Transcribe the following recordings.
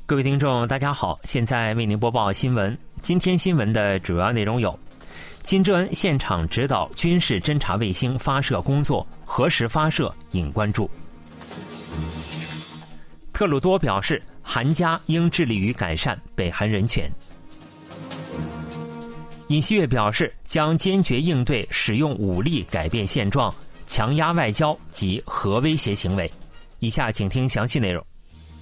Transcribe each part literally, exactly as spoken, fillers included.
各位听众大家好，现在为您播报新闻。今天新闻的主要内容有：金正恩现场指导军事侦察卫星发射工作，何时发射引关注；特鲁多表示韩加应致力于改善北韩人权；尹锡悦表示将坚决应对使用武力改变现状、强压外交及核威胁行为。以下请听详细内容。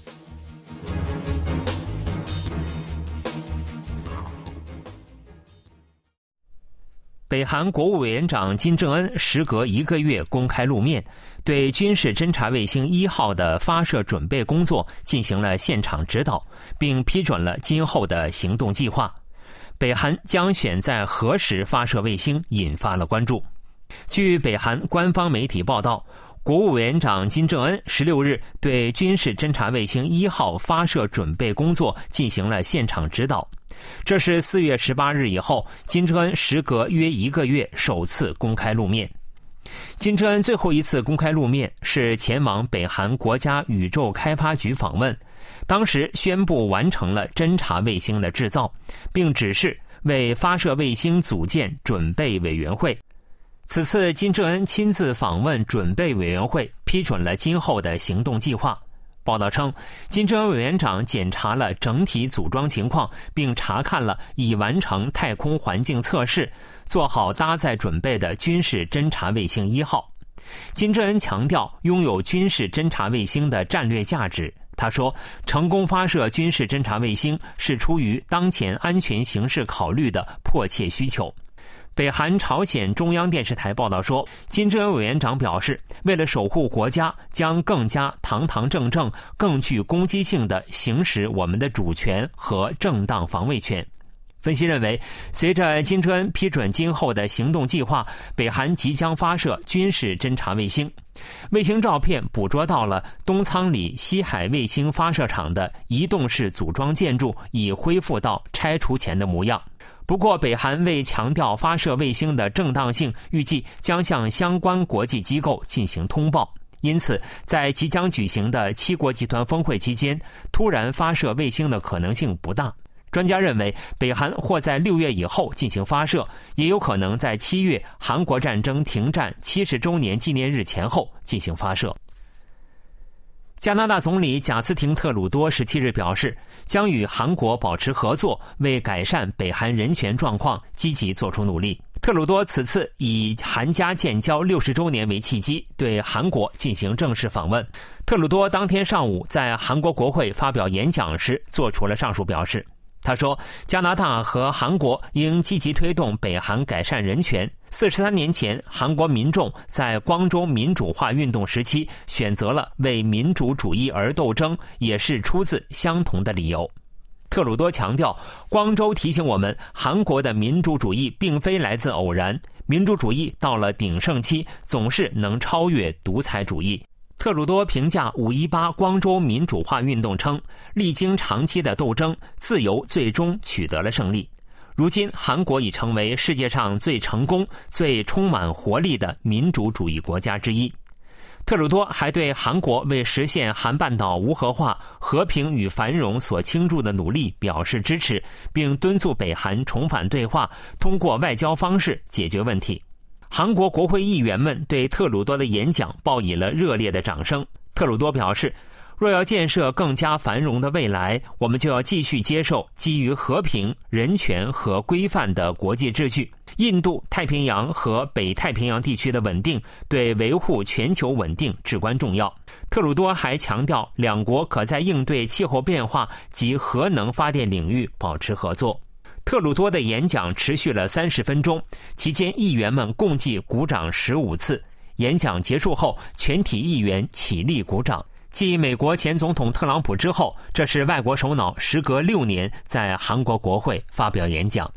北韩国务委员长金正恩时隔一个月公开露面，对军事侦察卫星一号的发射准备工作进行了现场指导，并批准了今后的行动计划。北韩将选在何时发射卫星引发了关注。据北韩官方媒体报道，国务委员长金正恩十六日对军事侦察卫星一号发射准备工作进行了现场指导。这是四月十八日以后，金正恩时隔约一个月首次公开露面。金正恩最后一次公开露面是前往北韩国家宇宙开发局访问，当时宣布完成了侦察卫星的制造，并指示为发射卫星组建准备委员会。此次金正恩亲自访问准备委员会，批准了今后的行动计划。报道称，金正恩委员长检查了整体组装情况，并查看了已完成太空环境测试、做好搭载准备的军事侦察卫星一号。金正恩强调拥有军事侦察卫星的战略价值。他说，成功发射军事侦察卫星是出于当前安全形势考虑的迫切需求。北韩朝鲜中央电视台报道说，金正恩委员长表示，为了守护国家，将更加堂堂正正、更具攻击性地行使我们的主权和正当防卫权。分析认为，随着金正恩批准今后的行动计划，北韩即将发射军事侦察卫星。卫星照片捕捉到了东仓里西海卫星发射场的移动式组装建筑已恢复到拆除前的模样。不过，北韩为强调发射卫星的正当性，预计将向相关国际机构进行通报。因此，在即将举行的七国集团峰会期间，突然发射卫星的可能性不大。专家认为，北韩或在六月以后进行发射，也有可能在七月韩国战争停战七十周年纪念日前后进行发射。加拿大总理贾斯廷·特鲁多十七日表示，将与韩国保持合作，为改善北韩人权状况积极做出努力。特鲁多此次以韩加建交六十周年为契机，对韩国进行正式访问。特鲁多当天上午在韩国国会发表演讲时做出了上述表示。他说，加拿大和韩国应积极推动北韩改善人权。四十三年前，韩国民众在光州民主化运动时期选择了为民主主义而斗争，也是出自相同的理由。特鲁多强调，光州提醒我们，韩国的民主主义并非来自偶然，民主主义到了鼎盛期，总是能超越独裁主义。特鲁多评价五一八光州民主化运动称，历经长期的斗争，自由最终取得了胜利。如今，韩国已成为世界上最成功、最充满活力的民主主义国家之一。特鲁多还对韩国为实现韩半岛无核化、和平与繁荣所倾注的努力表示支持，并敦促北韩重返对话，通过外交方式解决问题。韩国国会议员们对特鲁多的演讲报以了热烈的掌声。特鲁多表示，若要建设更加繁荣的未来，我们就要继续接受基于和平、人权和规范的国际秩序。印度太平洋和北太平洋地区的稳定对维护全球稳定至关重要。特鲁多还强调，两国可在应对气候变化及核能发电领域保持合作。特鲁多的演讲持续了三十分钟，期间议员们共计鼓掌十五次。演讲结束后，全体议员起立鼓掌。继美国前总统特朗普之后，这是外国首脑时隔六年在韩国国会发表演讲。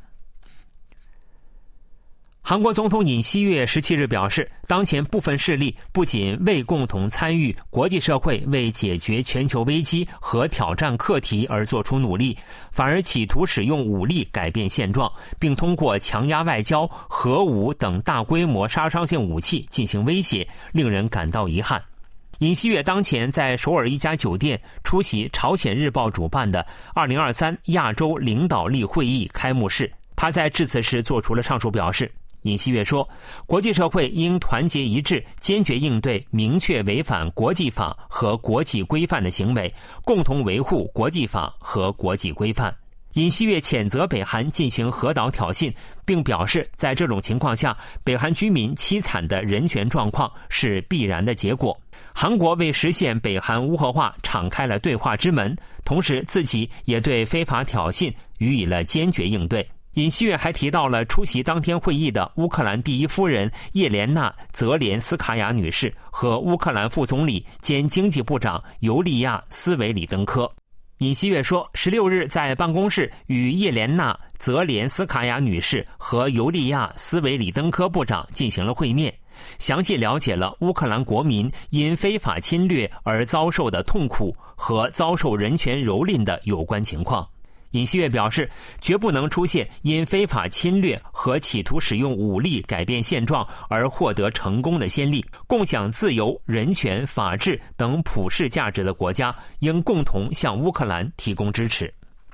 韩国总统尹锡悦十七日表示，当前部分势力不仅未共同参与国际社会为解决全球危机和挑战课题而做出努力，反而企图使用武力改变现状，并通过强压外交、核武等大规模杀伤性武器进行威胁，令人感到遗憾。 尹锡悦当前在首尔一家酒店出席朝鲜日报主办的二零二三亚洲领导力会议开幕式。他在致辞时做出了上述表示。尹锡悦说，国际社会应团结一致，坚决应对明确违反国际法和国际规范的行为，共同维护国际法和国际规范。尹锡悦谴责北韩进行核岛挑衅，并表示在这种情况下，北韩居民凄惨的人权状况是必然的结果。韩国为实现北韩无核化敞开了对话之门，同时自己也对非法挑衅予以了坚决应对。尹锡悦还提到了出席当天会议的乌克兰第一夫人叶莲娜·泽连斯卡娅女士和乌克兰副总理兼经济部长尤利亚·斯维里登科。尹锡悦说，十六日在办公室与叶莲娜·泽连斯卡娅女士和尤利亚·斯维里登科部长进行了会面，详细了解了乌克兰国民因非法侵略而遭受的痛苦和遭受人权蹂躏的有关情况。尹锡悦表示，绝不能出现因非法侵略和企图使用武力改变现状而获得成功的先例。共享自由、人权、法治等普世价值的国家应共同向乌克兰提供支持。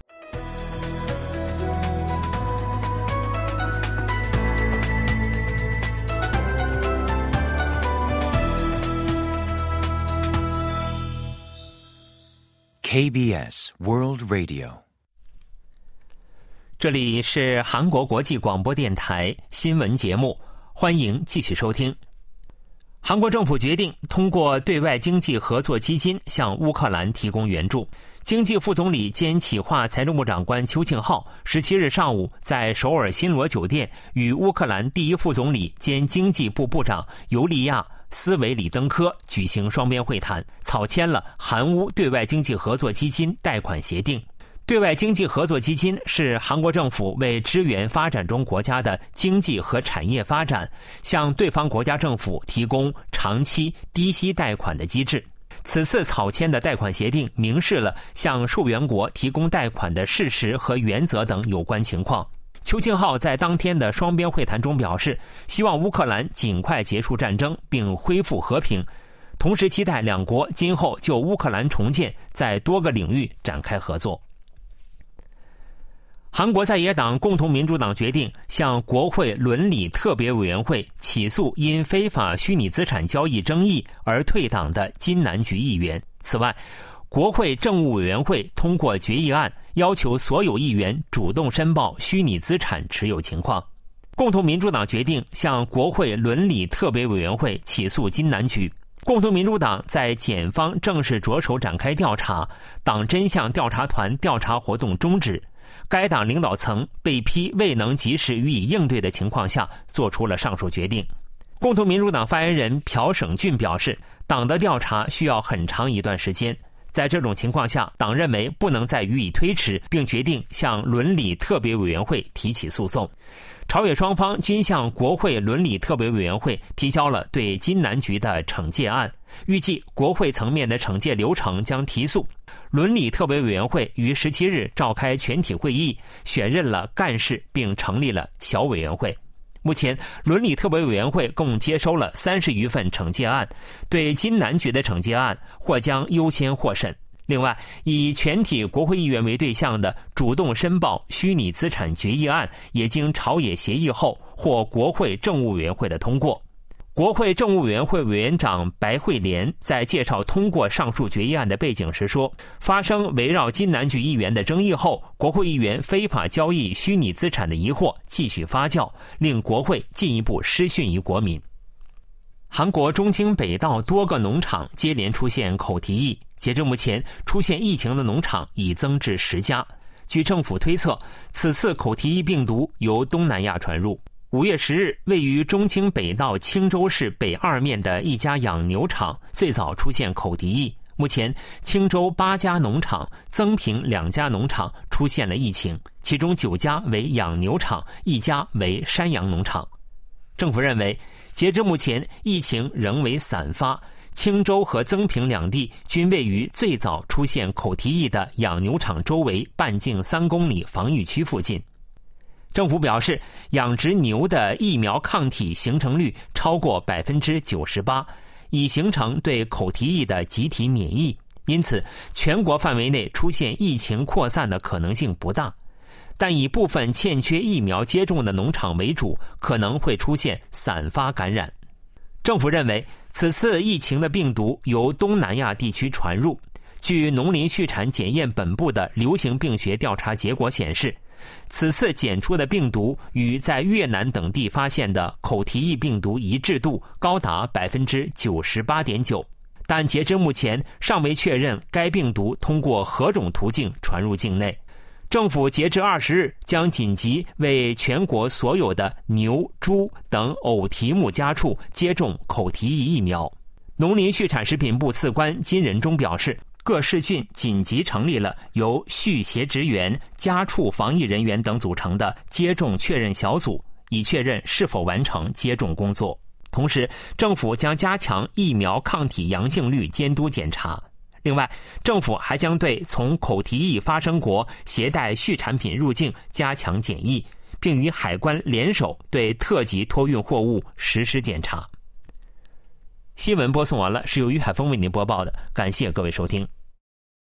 K B S World Radio， 这里是韩国国际广播电台新闻节目，欢迎继续收听。韩国政府决定通过对外经济合作基金向乌克兰提供援助。经济副总理兼企划财政部长官邱庆浩十七日上午在首尔新罗酒店与乌克兰第一副总理兼经济部部长尤利亚·斯维里登科举行双边会谈，草签了韩乌对外经济合作基金贷款协定。对外经济合作基金是韩国政府为支援发展中国家的经济和产业发展，向对方国家政府提供长期低息贷款的机制。此次草签的贷款协定明示了向受援国提供贷款的事实和原则等有关情况。邱庆浩在当天的双边会谈中表示，希望乌克兰尽快结束战争并恢复和平，同时期待两国今后就乌克兰重建在多个领域展开合作。韩国在野党共同民主党决定向国会伦理特别委员会起诉因非法虚拟资产交易争议而退党的金南菊议员。此外，国会政务委员会通过决议案，要求所有议员主动申报虚拟资产持有情况。共同民主党决定向国会伦理特别委员会起诉金南菊。共同民主党在检方正式着手展开调查，党真相调查团调查活动终止。该党领导层被批未能及时予以应对的情况下，做出了上述决定。共同民主党发言人朴省俊表示，党的调查需要很长一段时间，在这种情况下，党认为不能再予以推迟，并决定向伦理特别委员会提起诉讼。朝野双方均向国会伦理特别委员会提交了对金南菊的惩戒案，预计国会层面的惩戒流程将提速。伦理特别委员会于十七日召开全体会议，选任了干事并成立了小委员会。目前，伦理特别委员会共接收了三十余份惩戒案，对金南菊的惩戒案或将优先获审。另外，以全体国会议员为对象的主动申报虚拟资产决议案也经朝野协议后获国会政务委员会的通过。国会政务委员会委员长白惠莲在介绍通过上述决议案的背景时说，发生围绕金南菊议员的争议后，国会议员非法交易虚拟资产的疑惑继续发酵，令国会进一步失信于国民。韩国中清北道多个农场接连出现口蹄疫，截至目前，出现疫情的农场已增至十家。据政府推测，此次口蹄疫病毒由东南亚传入。五月十日，位于中清北道青州市北二面的一家养牛场最早出现口蹄疫。目前，青州八家农场、增平两家农场出现了疫情，其中九家为养牛场，一家为山羊农场。政府认为，截至目前，疫情仍为散发。青州和增平两地均位于最早出现口蹄疫的养牛场周围半径三公里防御区附近。政府表示，养殖牛的疫苗抗体形成率超过百分之九十八， 已形成对口蹄疫的集体免疫，因此全国范围内出现疫情扩散的可能性不大。但以部分欠缺疫苗接种的农场为主，可能会出现散发感染。政府认为，此次疫情的病毒由东南亚地区传入。据农林畜产检验本部的流行病学调查结果显示，此次检出的病毒与在越南等地发现的口蹄疫病毒一致度高达 百分之九十八点九， 但截至目前尚未确认该病毒通过何种途径传入境内。政府截至二十日将紧急为全国所有的牛、猪等偶蹄目家畜接种口蹄疫疫苗。农林畜产食品部次官金仁忠表示，各市郡紧急成立了由畜协职员、家畜防疫人员等组成的接种确认小组，以确认是否完成接种工作。同时，政府将加强疫苗抗体阳性率监督检查。另外，政府还将对从口蹄疫发生国携带畜产品入境加强检疫，并与海关联手对特级托运货物实施检查。新闻播送完了，是由于海峰为您播报的，感谢各位收听。